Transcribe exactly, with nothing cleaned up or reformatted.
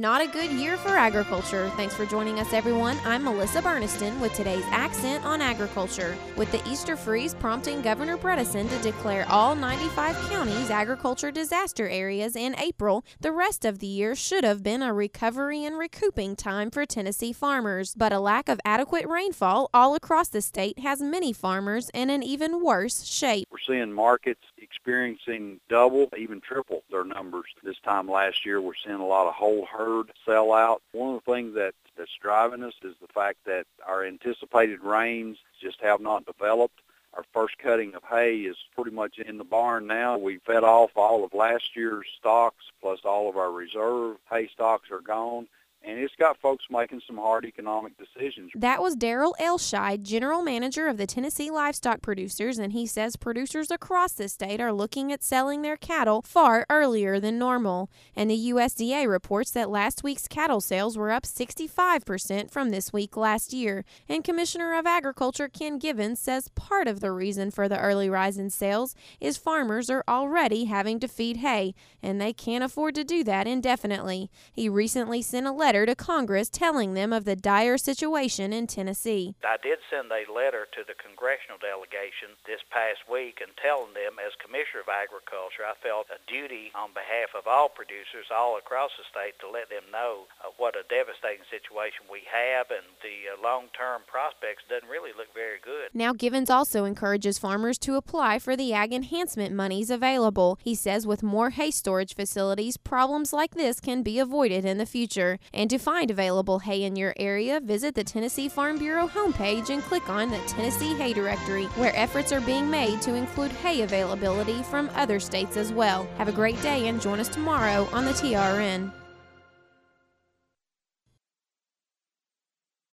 Not a good year for agriculture. Thanks for joining us, everyone. I'm Melissa Burniston with today's Accent on Agriculture. With the Easter freeze prompting Governor Bredesen to declare all ninety-five counties agriculture disaster areas in April, the rest of the year should have been a recovery and recouping time for Tennessee farmers. But a lack of adequate rainfall all across the state has many farmers in an even worse shape. We're seeing markets experiencing double, even triple their numbers. This time last year, we're seeing a lot of whole herd sell out. One of the things that, that's driving us is the fact that our anticipated rains just have not developed. Our first cutting of hay is pretty much in the barn now. We fed off all of last year's stocks, plus all of our reserve hay stocks are gone. And it's got folks making some hard economic decisions. That was Darrell Elshide, general manager of the Tennessee Livestock Producers, and he says producers across the state are looking at selling their cattle far earlier than normal. And the U S D A reports that last week's cattle sales were up sixty-five percent from this week last year. And Commissioner of Agriculture Ken Givens says part of the reason for the early rise in sales is farmers are already having to feed hay, and they can't afford to do that indefinitely. He recently sent a letter to Congress telling them of the dire situation in Tennessee. I did send a letter to the congressional delegation this past week and telling them, as Commissioner of Agriculture, I felt a duty on behalf of all producers all across the state to let them know uh, what a devastating situation we have, and the uh, long-term prospects doesn't really look very good. Now, Givens also encourages farmers to apply for the ag enhancement monies available. He says with more hay storage facilities, problems like this can be avoided in the future. And to find available hay in your area, visit the Tennessee Farm Bureau homepage and click on the Tennessee Hay Directory, where efforts are being made to include hay availability from other states as well. Have a great day and join us tomorrow on the T R N.